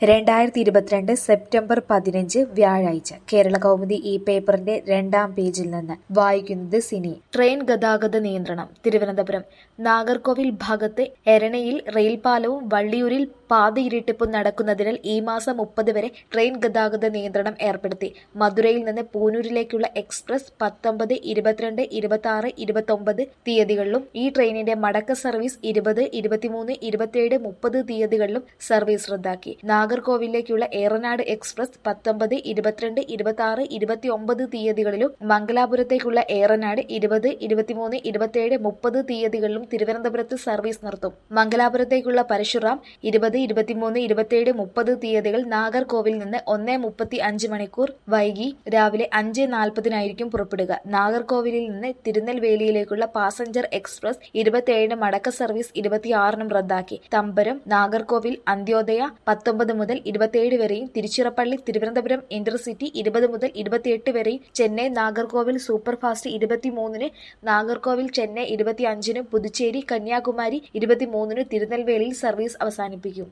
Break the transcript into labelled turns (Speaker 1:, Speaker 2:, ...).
Speaker 1: 2022 September 15 വ്യാഴാഴ്ച കേരളകൗമുദി ഈ പേപ്പറിന്റെ 2-ാം പേജിൽ നിന്ന് വായിക്കുന്നത് സിനി. ട്രെയിൻ ഗതാഗത നിയന്ത്രണം. തിരുവനന്തപുരം നാഗർകോവിൽ ഭാഗത്ത് എരണയിൽ റെയിൽപാലവും വള്ളിയൂരിൽ പാതയിരുട്ടിപ്പും നടക്കുന്നതിനാൽ ഈ മാസം 30 വരെ ട്രെയിൻ ഗതാഗത നിയന്ത്രണം ഏർപ്പെടുത്തി. മധുരയിൽ നിന്ന് പൂനൂരിലേക്കുള്ള എക്സ്പ്രസ് 19, 22, 26, 29 തീയതികളിലും ഈ ട്രെയിനിന്റെ മടക്ക സർവീസ് 20, 23, 27, 30 തീയതികളിലും സർവീസ് റദ്ദാക്കി. നാഗർകോവിലേക്കുള്ള ഏറനാട് എക്സ്പ്രസ് 19, 22, 26, 29 തീയതികളിലും മംഗലാപുരത്തേക്കുള്ള ഏറനാട് 20, 23, 27, 30 തീയതികളിലും തിരുവനന്തപുരത്ത് സർവീസ് നിർത്തും. മംഗലാപുരത്തേക്കുള്ള പരശുറാം 20, 23, 27, 30 തീയതികൾ നാഗർകോവിൽ നിന്ന് 1:35 മണിക്കൂർ വൈകി രാവിലെ 5:40 പുറപ്പെടുക. നാഗർകോവിലിൽ നിന്ന് തിരുനെൽവേലിയിലേക്കുള്ള പാസഞ്ചർ എക്സ്പ്രസ് 27 മടക്ക സർവീസ് 26 റദ്ദാക്കി. തമ്പരം നാഗർകോവിൽ അന്ത്യോദയ 19 മുതൽ 27 വരെയും തിരുച്ചിറപ്പള്ളി തിരുവനന്തപുരം ഇന്റർസിറ്റി 20 മുതൽ 28 വരെയും ചെന്നൈ നാഗർകോവിൽ സൂപ്പർഫാസ്റ്റ് 23 നാഗർകോവിൽ ചെന്നൈ 25 പുതുച്ചേരി കന്യാകുമാരി 23 തിരുനെൽവേലിയിൽ സർവീസ് അവസാനിപ്പിക്കും.